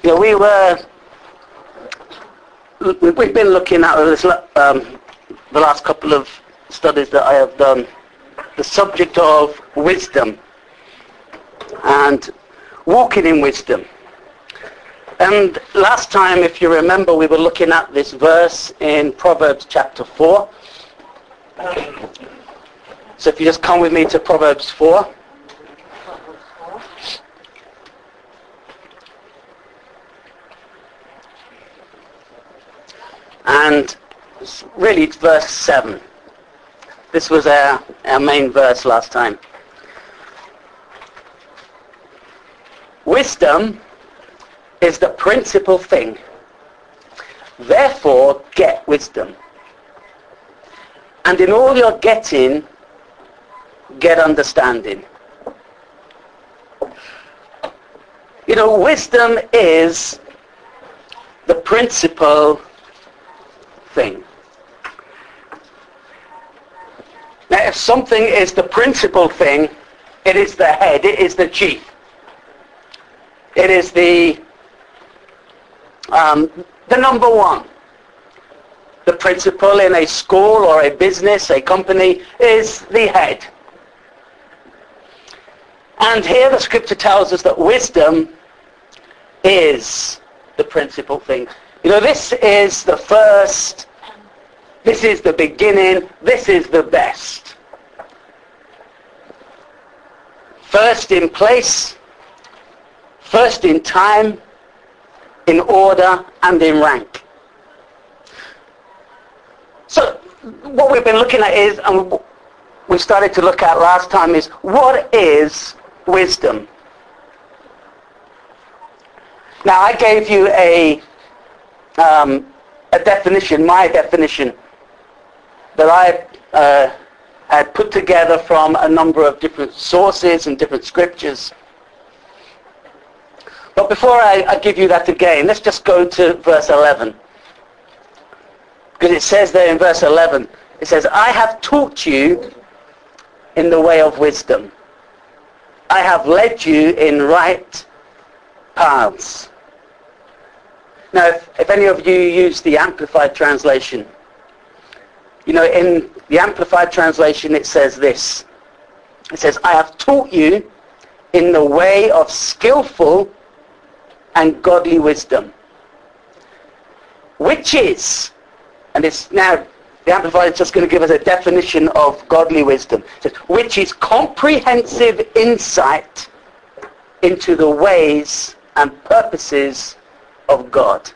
We've been looking at this, the last couple of studies that I have done, the subject of wisdom and walking in wisdom. And last time, if you remember, we were looking at this verse in Proverbs chapter 4. So if you just come with me to Proverbs 4. And really it's verse 7. This was our main verse last time. Wisdom is the principal thing. Therefore, get wisdom. And in all you're getting, get understanding. Wisdom is the principal thing. Now, if something is the principal thing, it is the head, it is the chief. It is the number one. The principal in a school or a business, a company, is the head. And here the scripture tells us that wisdom is the principal thing. This is the first, this is the beginning, this is the best. First in place, first in time, in order, and in rank. So what we've been looking at is, and we started to look at last time, is what is wisdom? Now I gave you a definition, my definition, that I had put together from a number of different sources and different scriptures. But before I give you that again, let's just go to verse 11. Because it says there in verse 11, it says, I have taught you in the way of wisdom. I have led you in right paths. Now, if any of you use the Amplified Translation, in the Amplified Translation it says this. It says, I have taught you in the way of skillful and godly wisdom. Which is, and it's now, the Amplified is just going to give us a definition of godly wisdom. It says, which is comprehensive insight into the ways and purposes of God.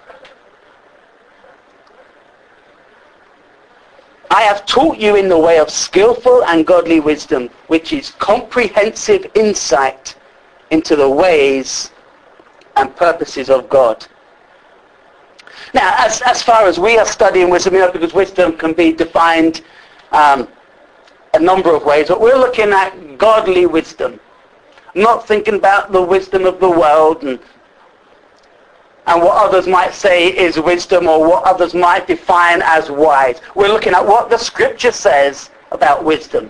I have taught you in the way of skillful and godly wisdom, which is comprehensive insight into the ways and purposes of God. Now, as far as we are studying wisdom, because wisdom can be defined a number of ways, but we're looking at godly wisdom. Not thinking about the wisdom of the world and what others might say is wisdom or what others might define as wise. We're looking at what the scripture says about wisdom.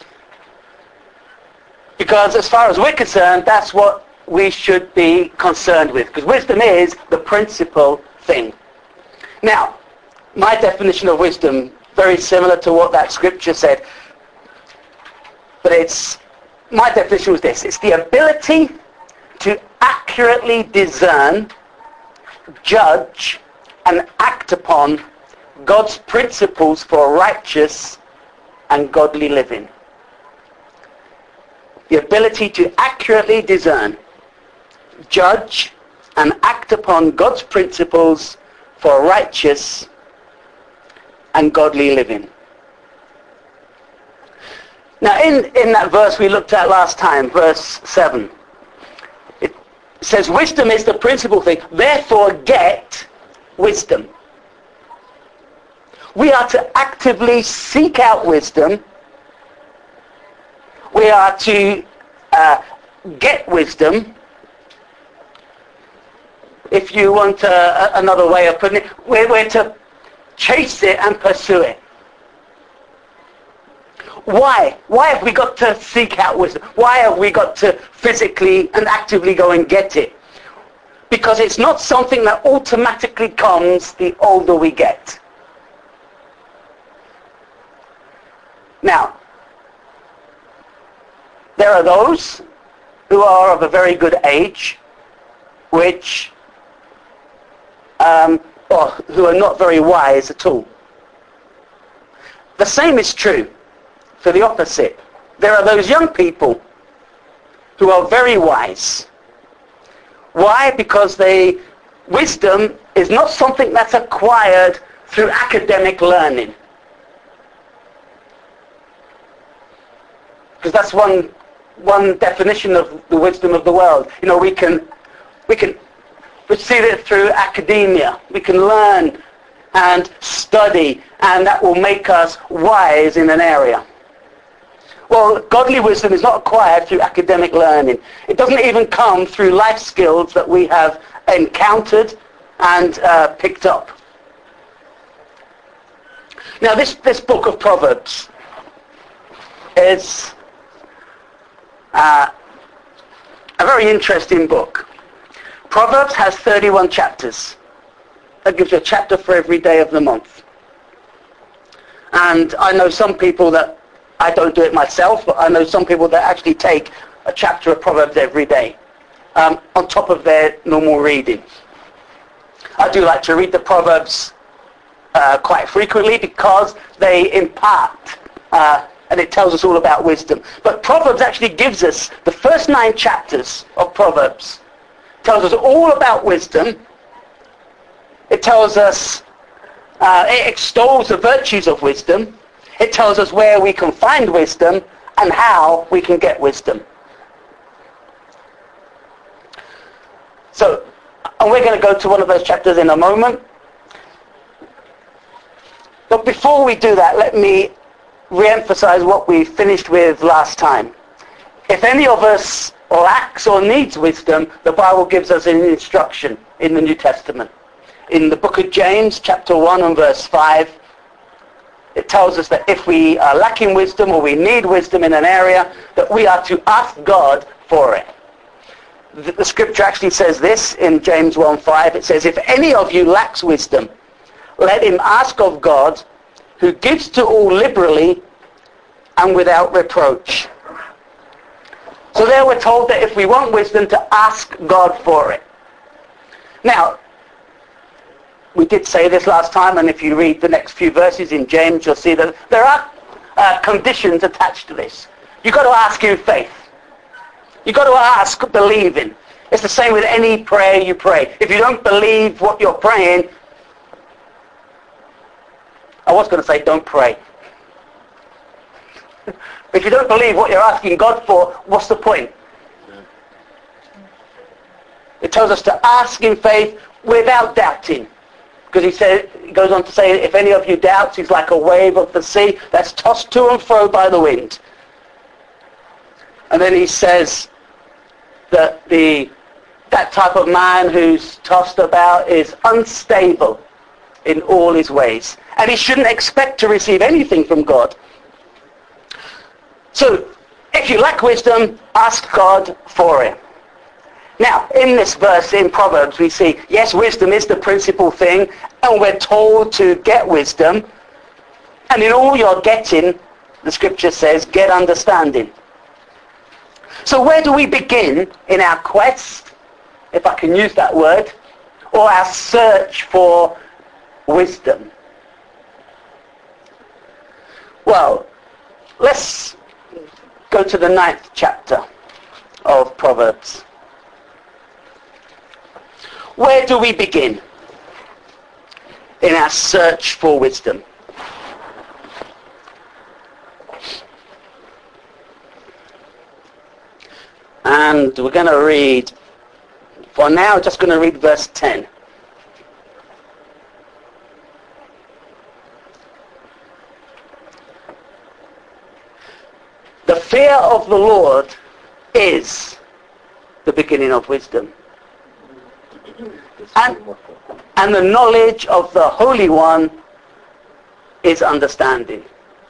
Because as far as we're concerned, that's what we should be concerned with. Because wisdom is the principal thing. Now, my definition of wisdom, very similar to what that scripture said. But my definition was this. It's the ability to accurately discern, judge, and act upon God's principles for righteous and godly living. The ability to accurately discern, judge, and act upon God's principles for righteous and godly living. Now in that verse we looked at last time, verse 7, it says wisdom is the principal thing, therefore get wisdom. We are to actively seek out wisdom. We are to get wisdom. If you want another way of putting it, we're to chase it and pursue it. Why? Why have we got to seek out wisdom? Why have we got to physically and actively go and get it? because it's not something that automatically comes the older we get. Now, there are those who are of a very good age, which, or who are not very wise at all. The same is true for the opposite. There are those young people who are very wise. Why? Because wisdom is not something that's acquired through academic learning. Because that's one definition of the wisdom of the world. You know, we receive it through academia. We can learn and study, and that will make us wise in an area. Well, godly wisdom is not acquired through academic learning. It doesn't even come through life skills that we have encountered and picked up. Now, this book of Proverbs is a very interesting book. Proverbs has 31 chapters. That gives you a chapter for every day of the month. And I know some people that, I don't do it myself, but I know some people that actually take a chapter of Proverbs every day on top of their normal reading. I do like to read the Proverbs quite frequently because they impart and it tells us all about wisdom. But Proverbs actually gives us, the first 9 chapters of Proverbs tells us all about wisdom. It tells us, it extols the virtues of wisdom. It tells us where we can find wisdom and how we can get wisdom. So, and we're going to go to one of those chapters in a moment. But before we do that, let me re-emphasize what we finished with last time. If any of us lacks or needs wisdom, the Bible gives us an instruction in the New Testament. In the book of James, chapter 1 and verse 5, it tells us that if we are lacking wisdom or we need wisdom in an area, that we are to ask God for it. The scripture actually says this in James 1:5. It says, if any of you lacks wisdom, let him ask of God, who gives to all liberally and without reproach. So there we're told that if we want wisdom, to ask God for it. Now, we did say this last time, and if you read the next few verses in James, you'll see that there are conditions attached to this. You've got to ask in faith. You've got to ask believing. It's the same with any prayer you pray. If you don't believe what you're praying, I was going to say don't pray. If you don't believe what you're asking God for, what's the point? It tells us to ask in faith without doubting. Because he goes on to say, if any of you doubts, he's like a wave of the sea that's tossed to and fro by the wind. And then he says that that type of man who's tossed about is unstable in all his ways. And he shouldn't expect to receive anything from God. So, if you lack wisdom, ask God for it. Now, in this verse in Proverbs, we see, yes, wisdom is the principal thing, and we're told to get wisdom. And in all you're getting, the scripture says, get understanding. So where do we begin in our quest, if I can use that word, or our search for wisdom? Well, let's go to the 9th chapter of Proverbs. Where do we begin in our search for wisdom? And we're going to read, for now, just going to read verse 10. The fear of the Lord is the beginning of wisdom. And the knowledge of the Holy One is understanding.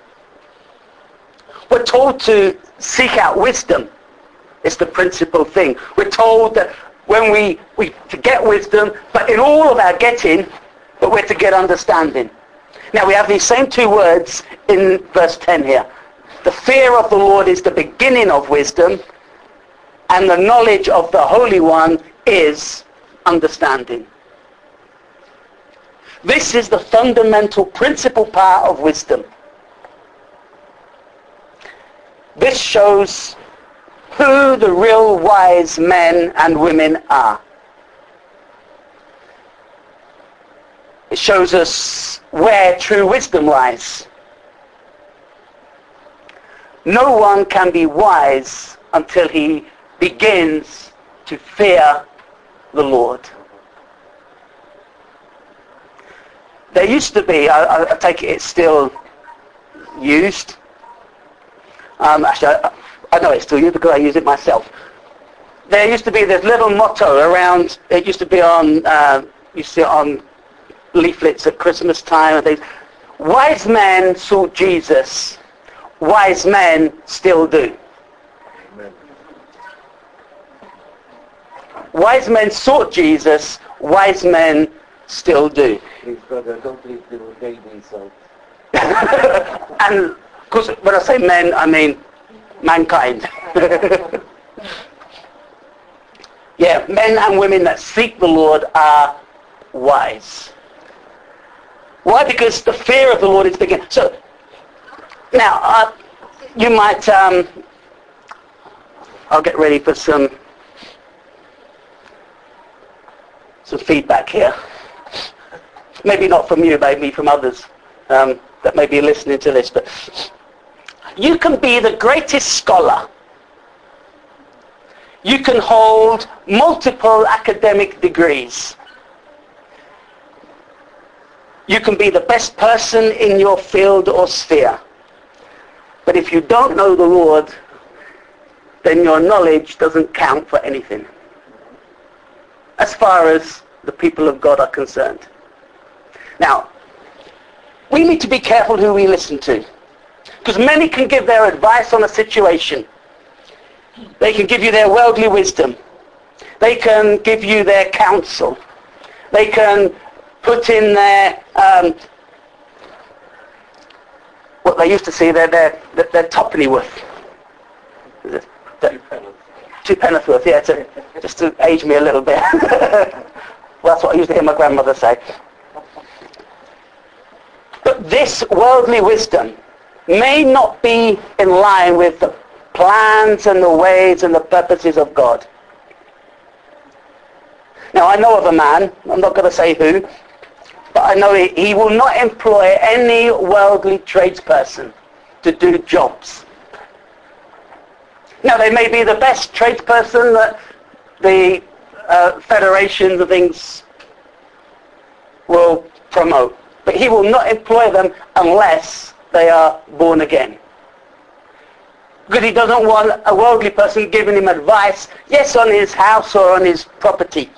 We're told to seek out wisdom. It's the principal thing. We're told that when we to get wisdom, but in all of our getting, but we're to get understanding. Now we have these same two words in verse 10 here. The fear of the Lord is the beginning of wisdom, and the knowledge of the Holy One is understanding. This is the fundamental principal part of wisdom. This shows who the real wise men and women are. It shows us where true wisdom lies. No one can be wise until he begins to fear the Lord. There used to be, I take it it's still used. Actually, I know it's still used because I use it myself. There used to be this little motto around, it used to be on, you see it on leaflets at Christmas time and things. Wise men sought Jesus, wise men still do. Amen. Wise men sought Jesus, wise men still do. Please, brother, don't leave little babies out. And because when I say men, I mean mankind. Yeah, men and women that seek the Lord are wise. Why? Because the fear of the Lord is beginning. So now you might. I'll get ready for some feedback here. Maybe not from you, maybe from others that may be listening to this. But you can be the greatest scholar. You can hold multiple academic degrees. You can be the best person in your field or sphere. But if you don't know the Lord, then your knowledge doesn't count for anything, as far as the people of God are concerned. Now, we need to be careful who we listen to, because many can give their advice on a situation. They can give you their worldly wisdom. They can give you their counsel. They can put in their, what they used to see, their twopenny worth. Two penneth worth, yeah, just to age me a little bit. Well, that's what I used to hear my grandmother say. But this worldly wisdom may not be in line with the plans and the ways and the purposes of God. Now, I know of a man, I'm not going to say who, but I know he will not employ any worldly tradesperson to do jobs. Now, they may be the best tradesperson that the federations and things will promote, but he will not employ them unless they are born again. Because he doesn't want a worldly person giving him advice, yes, on his house or on his property.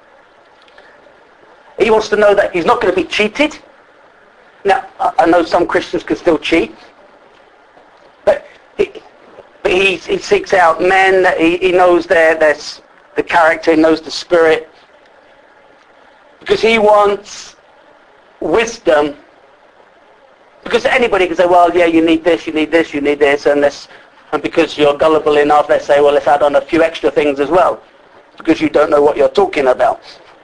He wants to know that he's not going to be cheated. Now, I know some Christians can still cheat, but he seeks out men that he knows the character, he knows the spirit, because he wants wisdom. Because anybody can say, well, yeah, you need this, you need this, you need this, and this. And because you're gullible enough, they say, well, let's add on a few extra things as well, because you don't know what you're talking about.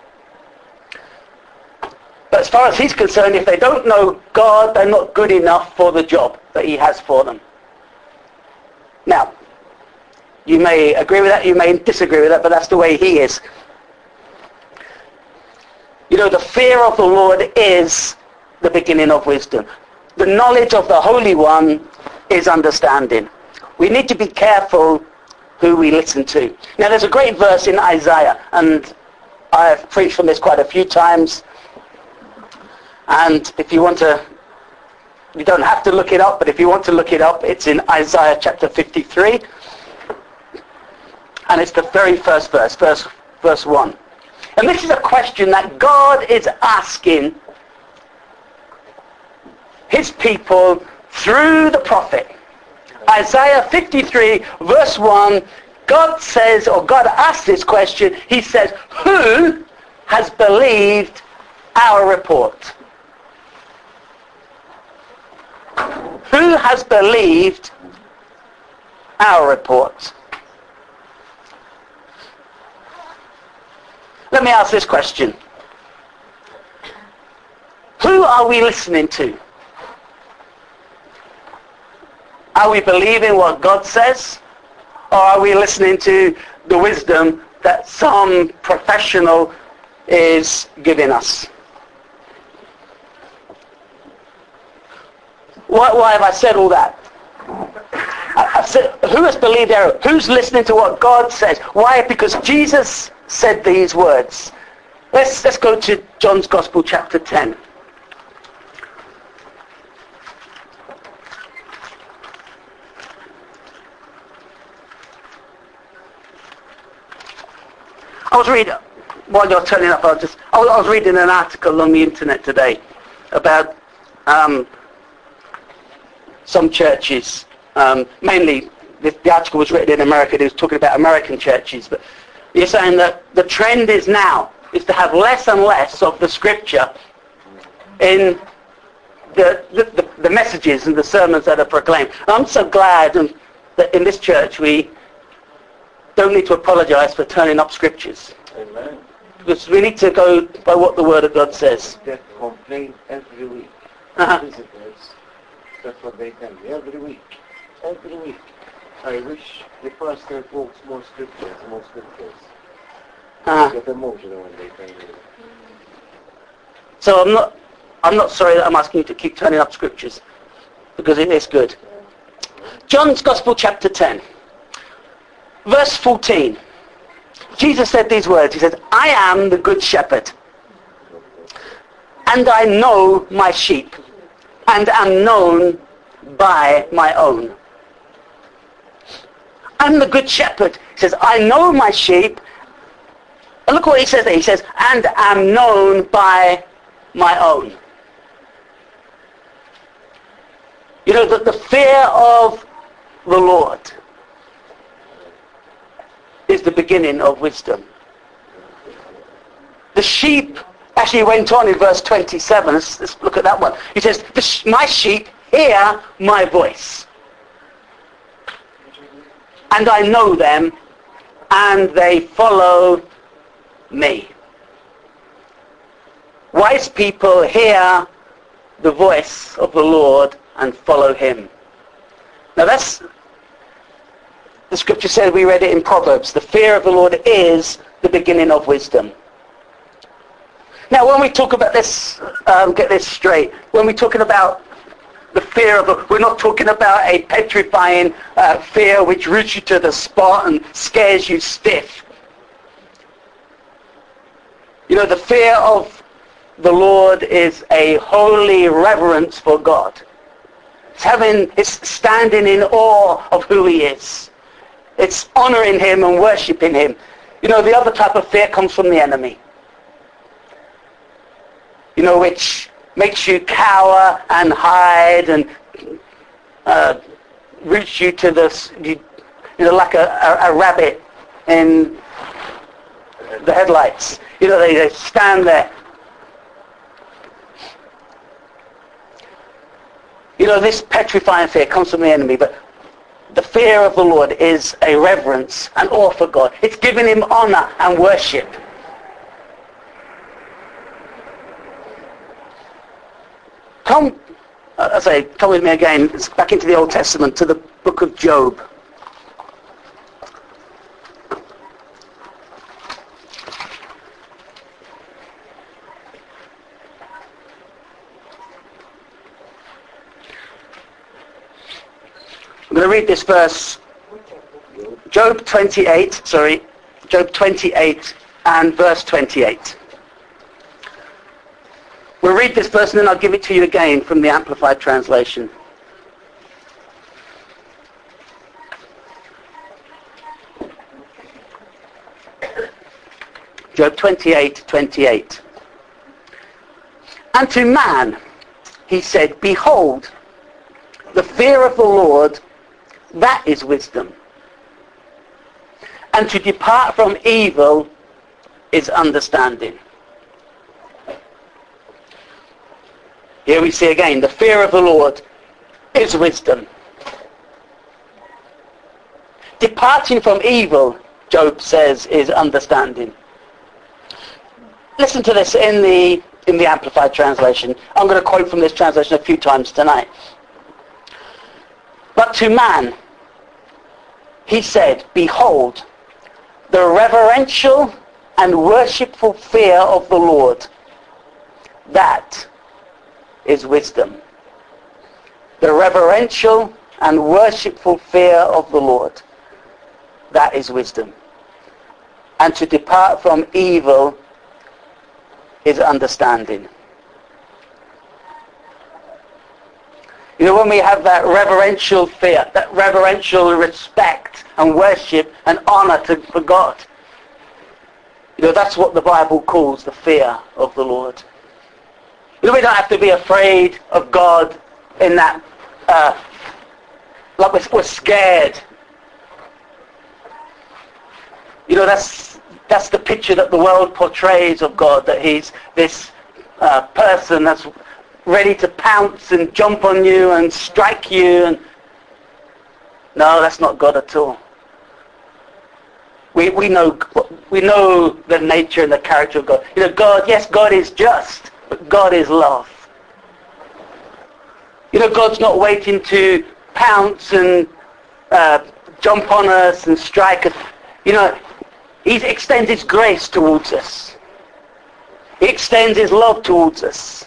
But as far as he's concerned, if they don't know God, they're not good enough for the job that he has for them. Now, you may agree with that, you may disagree with that, but that's the way he is. You know, the fear of the Lord is the beginning of wisdom. The knowledge of the Holy One is understanding. We need to be careful who we listen to. Now, there's a great verse in Isaiah, and I've preached from this quite a few times. And if you want to, you don't have to look it up, but if you want to look it up, it's in Isaiah chapter 53. And it's the very first verse 1. And this is a question that God is asking his people through the prophet. Isaiah 53 verse 1, God says, or God asks this question, he says, who has believed our report? Who has believed our report? Let me ask this question. Who are we listening to? Are we believing what God says? Or are we listening to the wisdom that some professional is giving us? Why have I said all that? I said, who has believed our? Who's listening to what God says? Why? Because Jesus said these words. Let's go to John's Gospel, chapter 10. I was reading, while you're turning up, I was reading an article on the internet today about some churches, mainly the article was written in America. It was talking about American churches, but you're saying that the trend is to have less and less of the scripture in the messages and the sermons that are proclaimed. I'm so glad that in this church we don't need to apologize for turning up scriptures. Amen. Because we need to go by what the Word of God says. They complain every week. Visitors, that's what they tell me. Every week. Every week. I wish the pastor quotes more scriptures. I get emotional when they tell me. So I'm not sorry that I'm asking you to keep turning up scriptures, because it is good. John's Gospel, chapter 10. Verse 14, Jesus said these words. He said, I am the good shepherd, and I know my sheep, and am known by my own. I'm the good shepherd. He says, I know my sheep. And look what he says there. He says, and am known by my own. You know, the fear of the Lord is the beginning of wisdom. The sheep actually went on in verse 27. Let's look at that one. He says, my sheep hear my voice, and I know them, and they follow me. Wise people hear the voice of the Lord and follow him. Now that's, the scripture said, we read it in Proverbs, the fear of the Lord is the beginning of wisdom. Now when we talk about this, get this straight, when we're talking about the fear of the, we're not talking about a petrifying fear which roots you to the spot and scares you stiff. You know, the fear of the Lord is a holy reverence for God. It's standing in awe of who he is. It's honoring him and worshipping him. You know, the other type of fear comes from the enemy. You know, which makes you cower and hide and roots you to this, you know, like a rabbit in the headlights. You know, they stand there. You know, this petrifying fear comes from the enemy, but the fear of the Lord is a reverence and awe for God. It's giving him honor and worship. Come with me again, back into the Old Testament, to the book of Job. I'm going to read this verse, Job 28 and verse 28. We'll read this verse and then I'll give it to you again from the Amplified Translation. Job 28:28. And to man he said, behold, the fear of the Lord, that is wisdom. And to depart from evil is understanding. Here we see again, the fear of the Lord is wisdom. Departing from evil, Job says, is understanding. Listen to this in the Amplified Translation. I'm going to quote from this translation a few times tonight. But to man, he said, behold, the reverential and worshipful fear of the Lord, that is wisdom. The reverential and worshipful fear of the Lord, that is wisdom. And to depart from evil is understanding. You know, when we have that reverential fear, that reverential respect and worship and honor for God, you know, that's what the Bible calls the fear of the Lord. You know, we don't have to be afraid of God in that, like we're scared. You know, that's the picture that the world portrays of God, that he's this person that's ready to pounce and jump on you and strike you. And no, that's not God at all. We know the nature and the character of God. You know, God is just, but God is love. You know, God's not waiting to pounce and jump on us and strike us. You know, he extends his grace towards us. He extends his love towards us.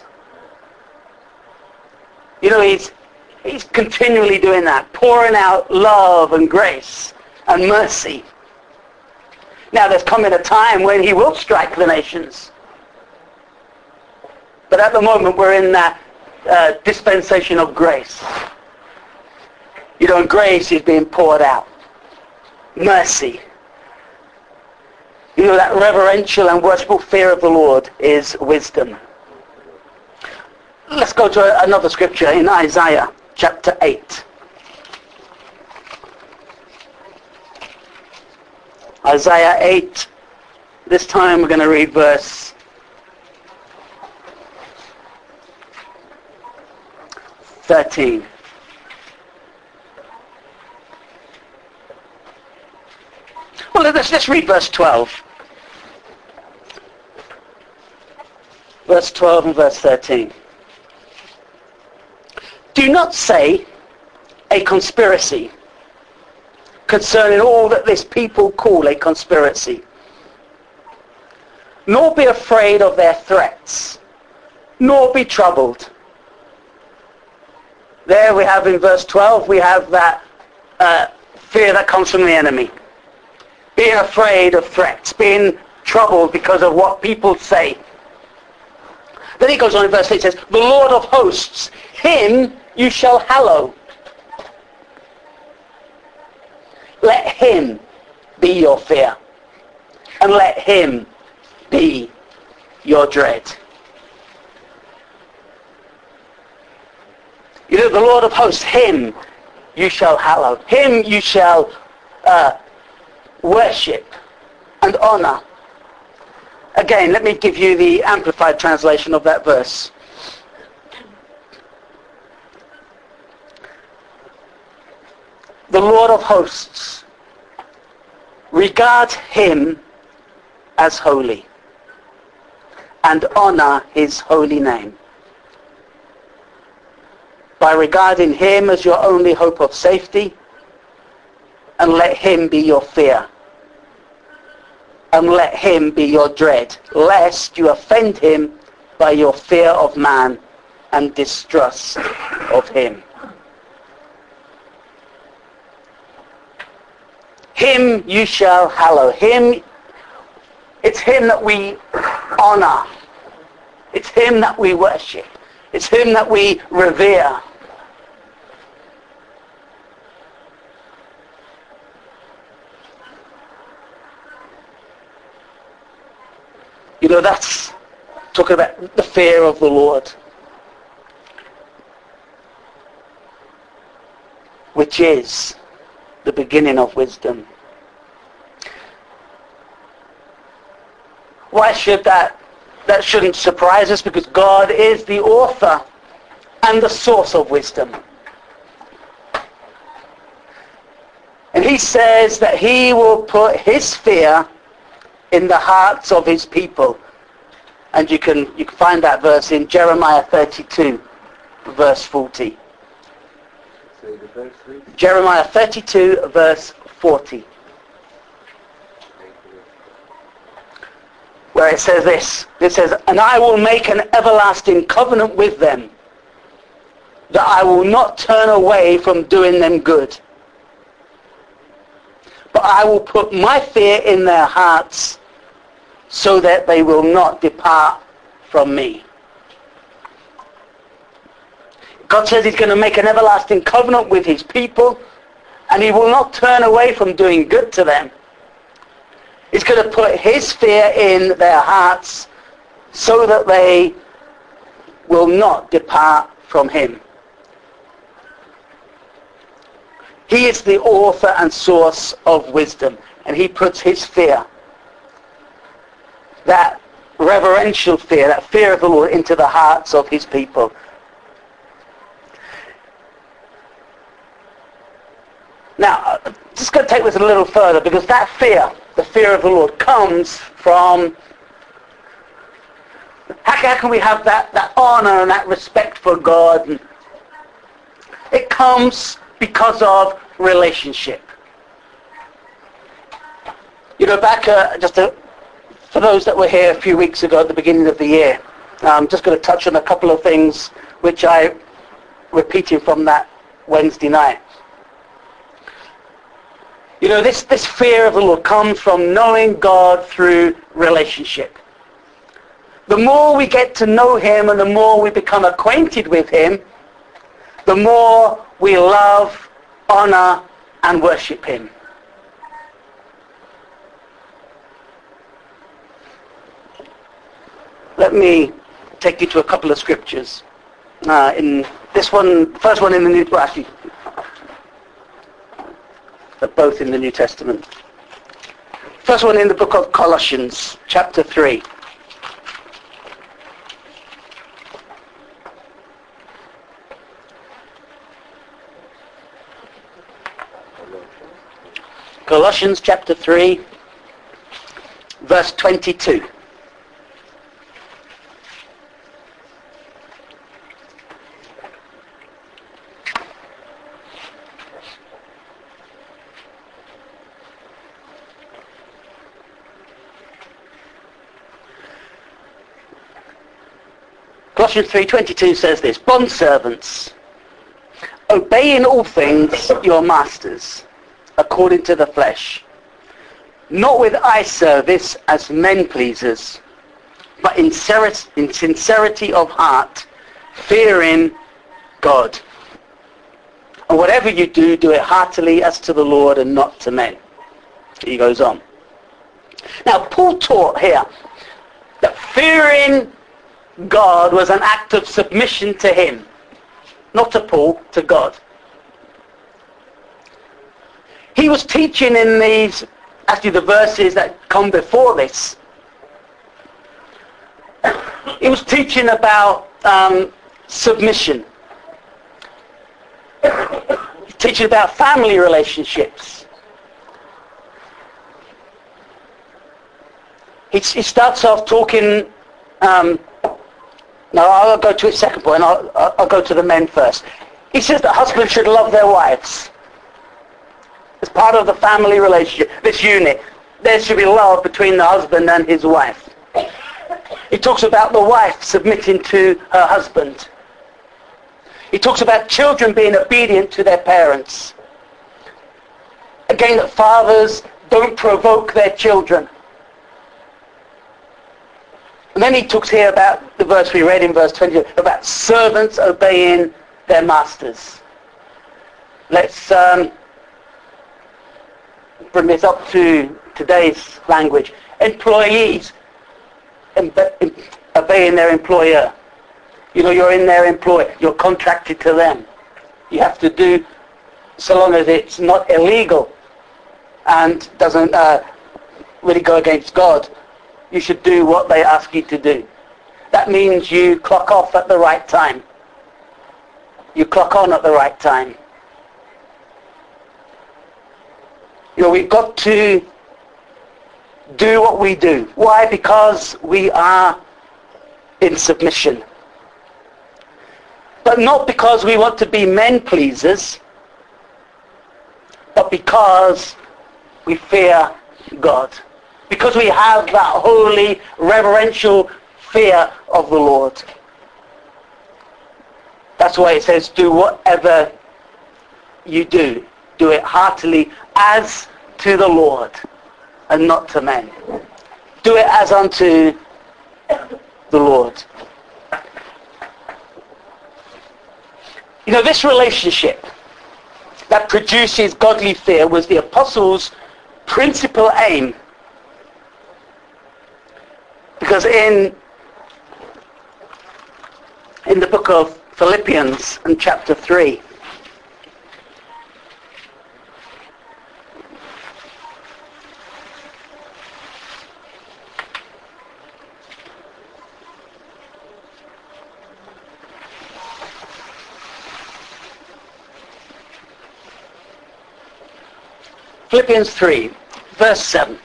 You know, he's continually doing that, pouring out love and grace and mercy. Now, there's coming a time when he will strike the nations. But at the moment, we're in that dispensation of grace. You know, and grace is being poured out. Mercy. You know, that reverential and worshipful fear of the Lord is wisdom. Let's go to another scripture in Isaiah chapter 8. Isaiah 8. This time we're going to read verse 13. Well, let's read verse 12. Verse 12 and verse 13. Do not say a conspiracy concerning all that this people call a conspiracy, nor be afraid of their threats, nor be troubled. There we have in verse 12, we have that fear that comes from the enemy. Being afraid of threats, being troubled because of what people say. Then he goes on in verse 8, says, the Lord of hosts, him you shall hallow. Let him be your fear, and let him be your dread. You know, the Lord of hosts, him you shall hallow. Him you shall worship and honor. Again, let me give you the Amplified translation of that verse. The Lord of hosts, regard him as holy and honor his holy name. By regarding him as your only hope of safety, and let him be your fear, and let him be your dread, lest you offend him by your fear of man and distrust of him. Him you shall hallow. Him, it's him that we honor. It's him that we worship. It's him that we revere. You know, that's talking about the fear of the Lord, which is the beginning of wisdom. Why should that shouldn't surprise us? Because God is the author and the source of wisdom. And he says that he will put his fear in the hearts of his people. And you can find that verse in Jeremiah 32, verse 40. Say the verse, please. Jeremiah 32, verse 40. Where it says this. It says, "And I will make an everlasting covenant with them, that I will not turn away from doing them good. But I will put my fear in their hearts, so that they will not depart from me." God says he's going to make an everlasting covenant with his people, and he will not turn away from doing good to them. He's going to put his fear in their hearts so that they will not depart from him. He is the author and source of wisdom, and he puts his fear, that reverential fear, that fear of the Lord, into the hearts of his people. Now, I'm just going to take this a little further, because that fear, the fear of the Lord, comes from... How can we have that honor and that respect for God? It comes because of relationship. You know, back for those that were here a few weeks ago at the beginning of the year, I'm just going to touch on a couple of things which I repeated from that Wednesday night. You know, this fear of the Lord comes from knowing God through relationship. The more we get to know him and the more we become acquainted with him, the more we love, honor, and worship him. Let me take you to a couple of scriptures. In this one, first one in the New, well, actually, they're both in the New Testament. First one in the book of Colossians, chapter 3. Colossians chapter 3, verse 22. Colossians 3:22 says this: "Bondservants, obey in all things your masters, according to the flesh, not with eye service as men pleasers, but in sincerity of heart, fearing God. And whatever you do, do it heartily as to the Lord and not to men." He goes on. Now, Paul taught here that fearing God was an act of submission to him, not to Paul, to God. He was teaching in these, actually the verses that come before this, he was teaching about submission. He's teaching about family relationships. He starts off talking, now I'll go to his second point, I'll go to the men first. He says that husbands should love their wives. As part of the family relationship, this unit, there should be love between the husband and his wife. He talks about the wife submitting to her husband. He talks about children being obedient to their parents. Again, that fathers don't provoke their children. And then he talks here about the verse we read in verse 20, about servants obeying their masters. Let's bring this up to today's language. Employees obeying their employer. You know, you're in their employ. You're contracted to them. You have to do, so long as it's not illegal and doesn't really go against God, you should do what they ask you to do. That means you clock off at the right time. You clock on at the right time. We've got to do what we do. Why? Because we are in submission. But not because we want to be men pleasers, but because we fear God. Because we have that holy, reverential fear of the Lord. That's why it says, do whatever you do. Do it heartily as to the Lord and not to men. Do it as unto the Lord. This relationship that produces godly fear was the apostles' principal aim. Because in the book of Philippians in chapter 3, Philippians 3, verse 7.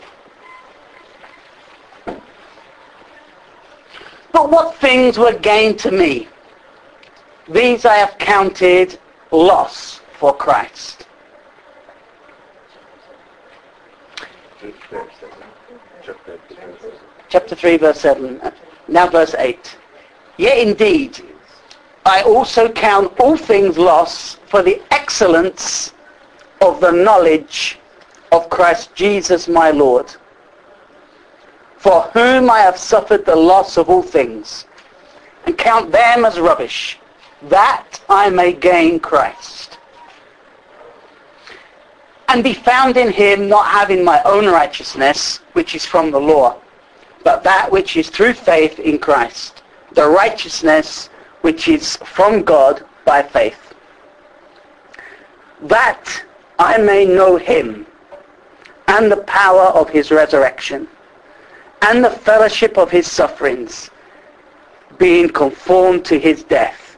But what things were gain to me, these I have counted loss for Christ. Chapter 3, verse 7. Now verse 8. Yet indeed, I also count all things loss for the excellence of the knowledge of Christ Jesus my Lord, for whom I have suffered the loss of all things, and count them as rubbish, that I may gain Christ, and be found in him, not having my own righteousness, which is from the law, but that which is through faith in Christ, the righteousness which is from God by faith, that I may know him, and the power of his resurrection, and the fellowship of his sufferings, being conformed to his death,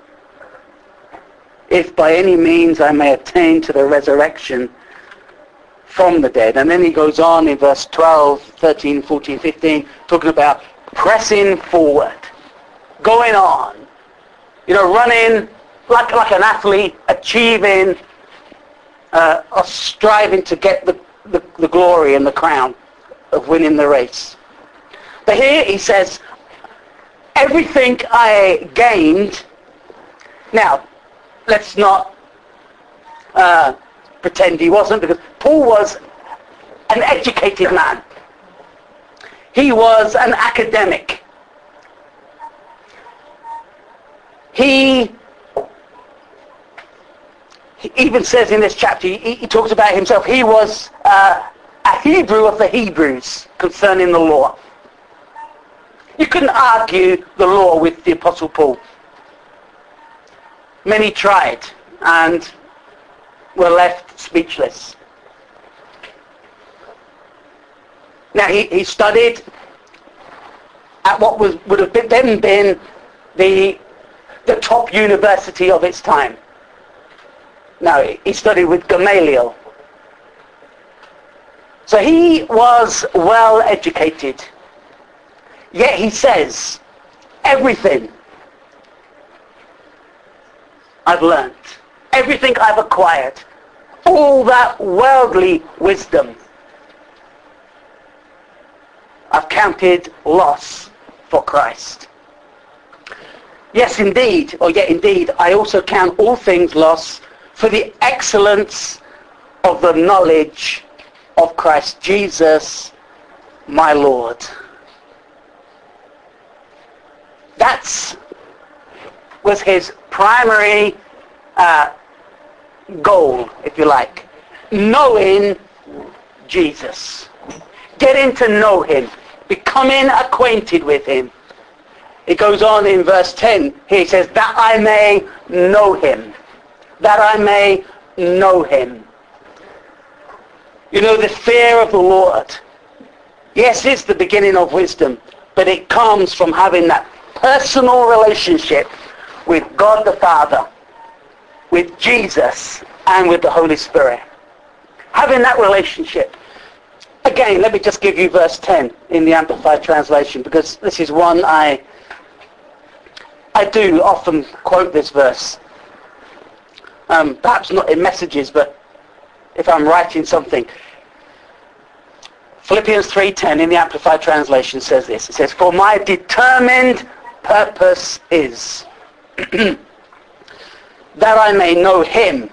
if by any means I may attain to the resurrection from the dead. And then he goes on in verse 12, 13, 14, 15, talking about pressing forward, going on, running like an athlete, achieving, or striving to get the glory and the crown of winning the race. But here he says, everything I gained. Now, let's not pretend he wasn't, because Paul was an educated man. He was an academic. He even says in this chapter, he talks about himself, he was a Hebrew of the Hebrews concerning the law. You couldn't argue the law with the Apostle Paul. Many tried and were left speechless. Now he studied at what would have then been the top university of its time. Now he studied with Gamaliel. So he was well educated. Yet he says, everything I've learned, everything I've acquired, all that worldly wisdom, I've counted loss for Christ. Yes, indeed, or yet indeed, I also count all things loss for the excellence of the knowledge of Christ Jesus, my Lord. That was his primary goal, if you like. Knowing Jesus. Getting to know him. Becoming acquainted with him. It goes on in verse 10. He says, that I may know him. That I may know him. The fear of the Lord Yes, it's the beginning of wisdom, but it comes from having that personal relationship with God the Father, with Jesus, and with the Holy Spirit. Having that relationship. Again, let me just give you verse 10 in the Amplified Translation, because this is one I do often quote this verse. Perhaps not in messages, but if I'm writing something. Philippians 3:10 in the Amplified Translation says this. It says, "For my determined purpose is that I may know him,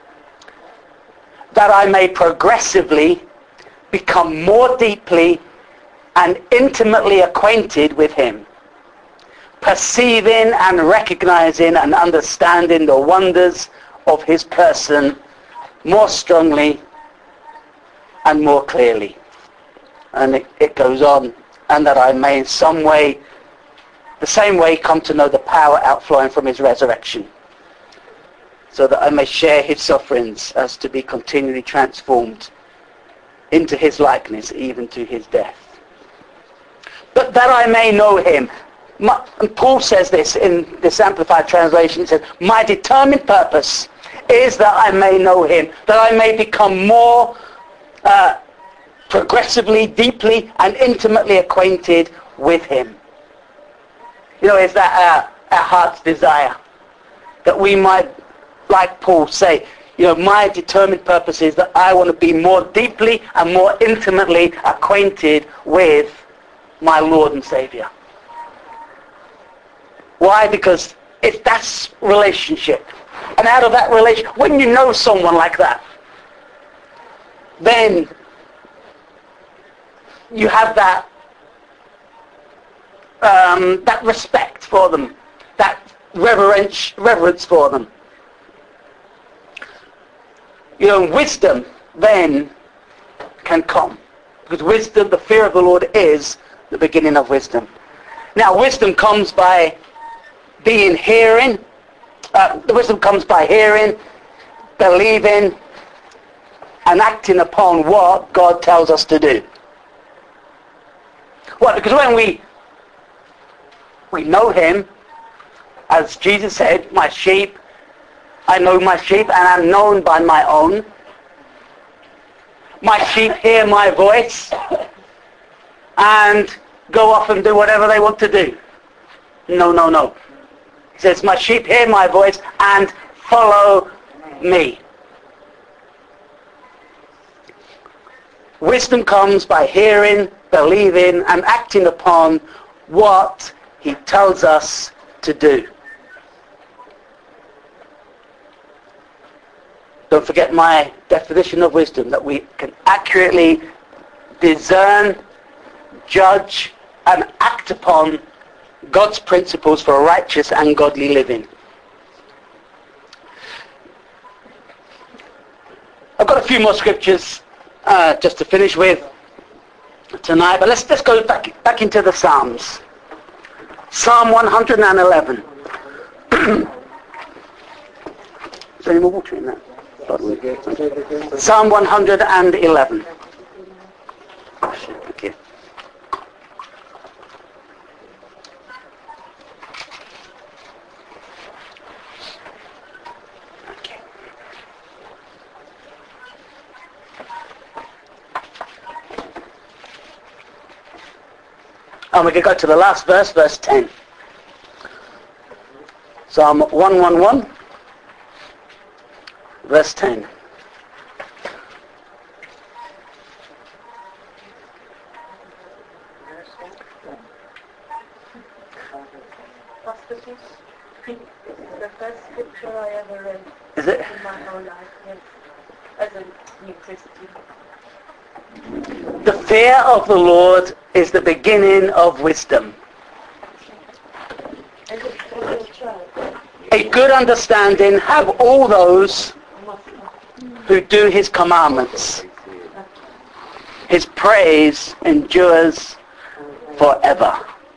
that I may progressively become more deeply and intimately acquainted with him, perceiving and recognizing and understanding the wonders of his person more strongly and more clearly." And it goes on, "and that I may in some way, the same way, come to know the power outflowing from his resurrection, so that I may share his sufferings as to be continually transformed into his likeness, even to his death. But that I may know him." And Paul says this in this Amplified Translation. He says, "My determined purpose is that I may know him, that I may become more progressively, deeply, and intimately acquainted with him." You know, is that our heart's desire? That we might, like Paul, say, you know, my determined purpose is that I want to be more deeply and more intimately acquainted with my Lord and Savior. Why? Because it's that relationship. And out of that relationship, when you know someone like that, then you have that that respect for them, that reverence for them. You know, wisdom then can come. Because wisdom, the fear of the Lord, is the beginning of wisdom. Now, wisdom comes by being hearing. The wisdom comes by hearing, believing, and acting upon what God tells us to do. Well, because when we know him, as Jesus said, "My sheep, I know my sheep and am known by my own. My sheep hear my voice and go off and do whatever they want to do." No. He says, "My sheep hear my voice and follow me." Wisdom comes by hearing, believing, and acting upon what he tells us to do. Don't forget my definition of wisdom, that we can accurately discern, judge, and act upon God's principles for righteous and godly living. I've got a few more scriptures just to finish with tonight, but let's go back into the Psalms. Psalm 111. Is there any more water in that? Psalm 111. Thank you. And we can go to the last verse, verse 10. Psalm 111, verse 10. The first scripture I ever read Is it? in my whole life, yes, as a New Christian. The fear of the Lord is the beginning of wisdom. A good understanding have all those who do his commandments. His praise endures forever.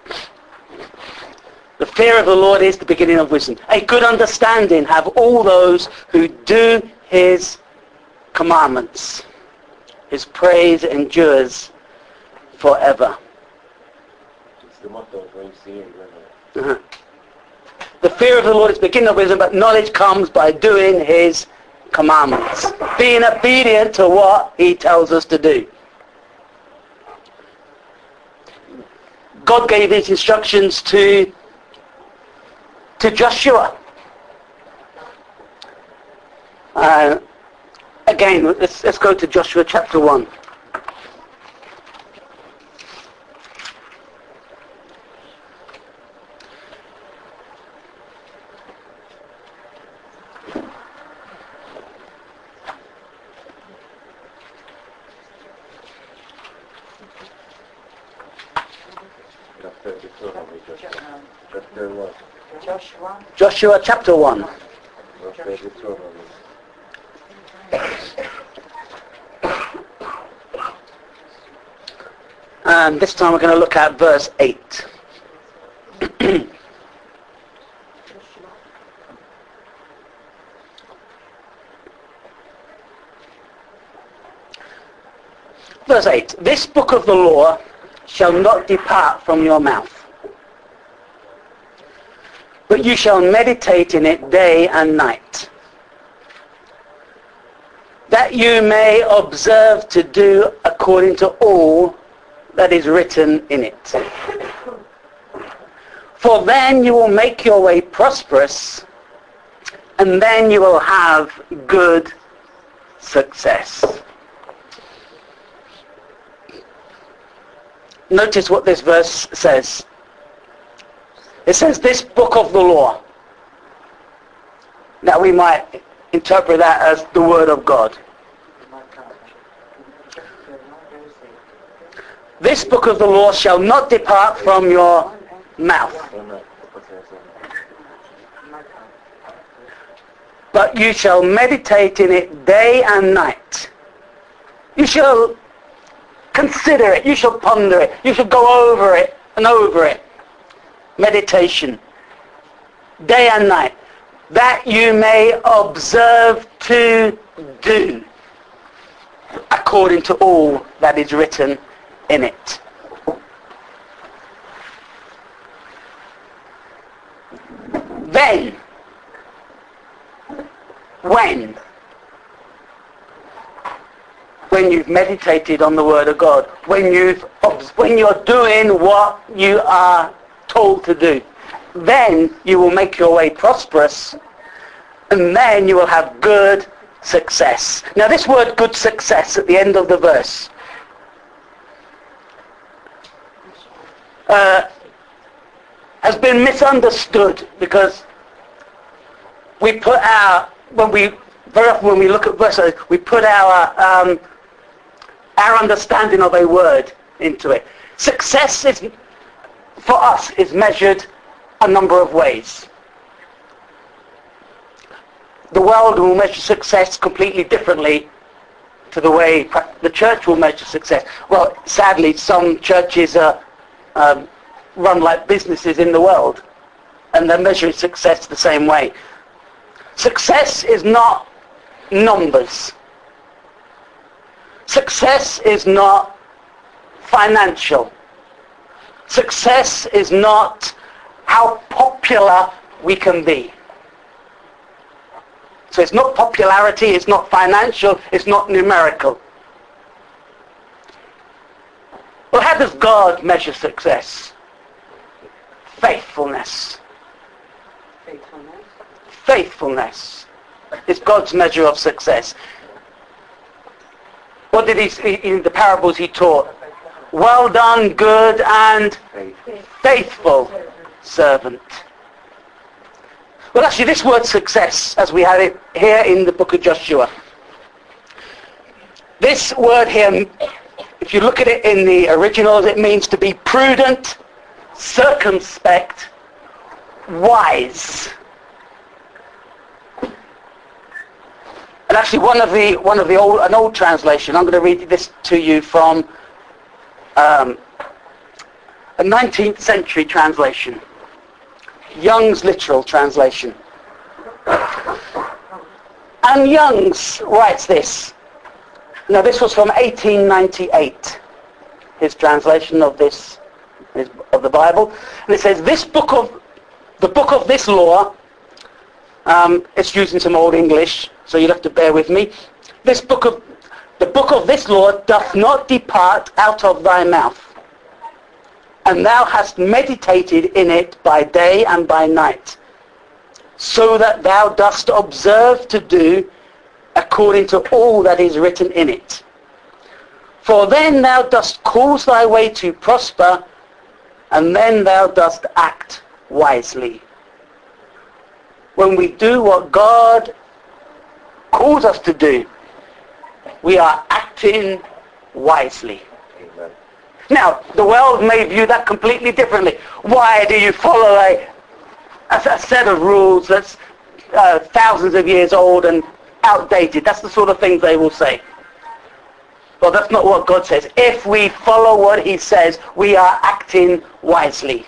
The fear of the Lord is the beginning of wisdom. A good understanding have all those who do his commandments. His praise endures forever. It's the motto of ACA, Uh-huh. The fear of the Lord is the beginning of wisdom, but knowledge comes by doing his commandments. Being obedient to what he tells us to do. God gave these instructions to Joshua. Again, let's go to Joshua chapter 1. Joshua chapter 1. And this time we're going to look at verse 8. Verse 8. This book of the law shall not depart from your mouth, but you shall meditate in it day and night, that you may observe to do according to all that is written in it. For then you will make your way prosperous, and then you will have good success. Notice what this verse says. It says, this book of the law. Now we might interpret that as the Word of God. This book of the law shall not depart from your mouth, but you shall meditate in it day and night. You shall consider it. You shall ponder it. You shall go over it and over it. Meditation. Day and night. That you may observe to do according to all that is written in it. Then, when you've meditated on the Word of God, when you're doing what you are told to do, then you will make your way prosperous, and then you will have good success. Now this word good success at the end of the verse has been misunderstood, because very often when we look at verses, we put our understanding of a word into it. Success for us is measured a number of ways. The world will measure success completely differently to the way the church will measure success. Well, sadly, some churches are run like businesses in the world, and they're measuring success the same way. Success is not numbers. Success is not financial. Success is not how popular we can be. So it's not popularity, it's not financial, it's not numerical. Well, how does God measure success? Faithfulness. Faithfulness is God's measure of success. What did in the parables he taught? Well done, good and faithful servant. Well, actually, this word success, as we have it here in the book of Joshua, this word here, if you look at it in the originals, it means to be prudent, circumspect, wise. And actually, an old translation. I'm going to read this to you from a 19th century translation, Young's literal translation. And Young's writes this. Now, this was from 1898. his translation of this of the Bible, and it says the book of this law. It's using some old English, so you'll have to bear with me. The book of this law doth not depart out of thy mouth, and thou hast meditated in it by day and by night, so that thou dost observe to do according to all that is written in it. For then thou dost cause thy way to prosper, and then thou dost act wisely. When we do what God calls us to do, we are acting wisely. Amen. Now, the world may view that completely differently. Why do you follow a set of rules that's thousands of years old and outdated? That's the sort of things they will say. Well, that's not what God says. If we follow what he says, we are acting wisely.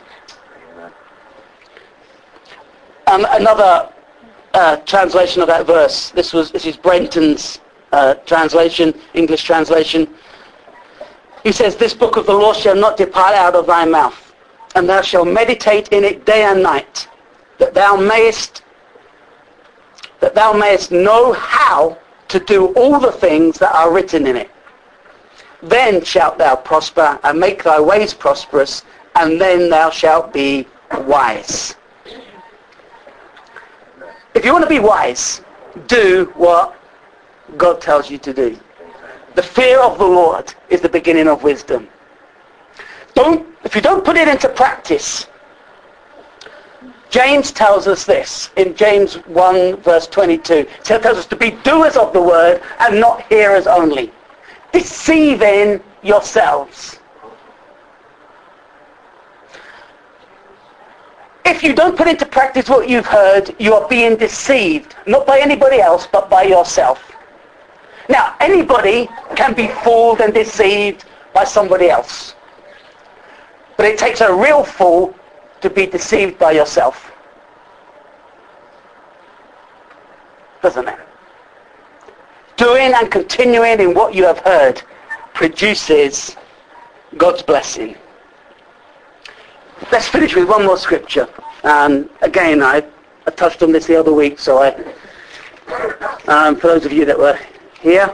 Another translation of that verse. This is Brenton's translation, English translation. He says, this book of the law shall not depart out of thy mouth, and thou shalt meditate in it day and night, that thou mayest know how to do all the things that are written in it. Then shalt thou prosper and make thy ways prosperous, and then thou shalt be wise. If you want to be wise, do what God tells you to do. The fear of the Lord is the beginning of wisdom. If you don't put it into practice, James tells us this in James 1 verse 22. It tells us to be doers of the word and not hearers only, deceiving yourselves. If you don't put into practice what you've heard, you are being deceived, not by anybody else, but by yourself. Now, anybody can be fooled and deceived by somebody else. But it takes a real fool to be deceived by yourself. Doesn't it? Doing and continuing in what you have heard produces God's blessing. Let's finish with one more scripture. And again, I touched on this the other week, so for those of you that were here.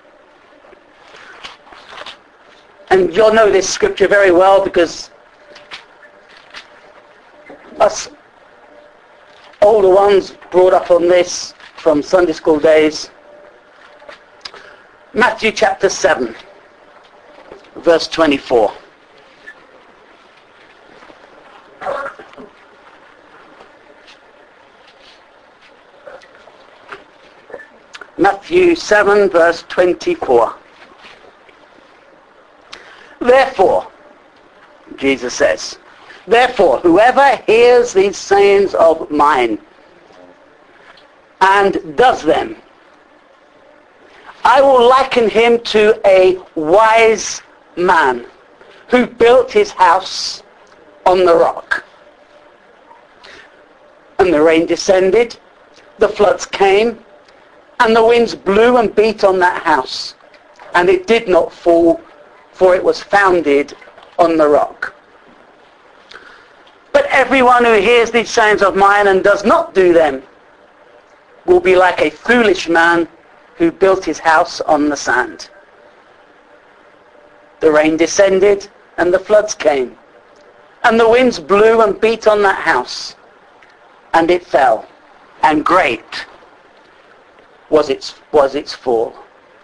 And you'll know this scripture very well because us older ones brought up on this from Sunday school days. Matthew chapter 7, verse 24. Matthew 7, verse 24. Therefore, Jesus says, therefore, whoever hears these sayings of mine and does them, I will liken him to a wise man who built his house on the rock. And the rain descended, the floods came, and the winds blew and beat on that house, and it did not fall, for it was founded on the rock. But everyone who hears these sayings of mine and does not do them will be like a foolish man who built his house on the sand. The rain descended, and the floods came, and the winds blew and beat on that house, and it fell, and great was its fall.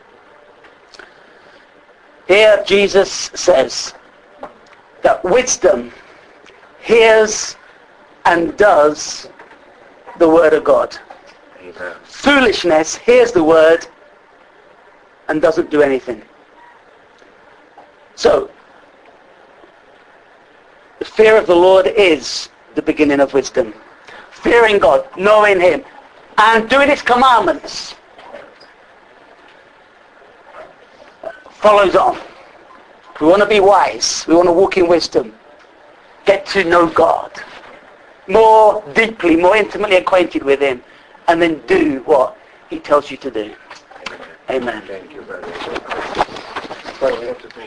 Here Jesus says that wisdom hears and does the word of God. Amen. Foolishness hears the word and doesn't do anything. So, the fear of the Lord is the beginning of wisdom. Fearing God, knowing him, and doing his commandments follows on. We want to be wise. We want to walk in wisdom. Get to know God more deeply, more intimately acquainted with him, and then do what he tells you to do. Amen. Thank you very much. Well, we have to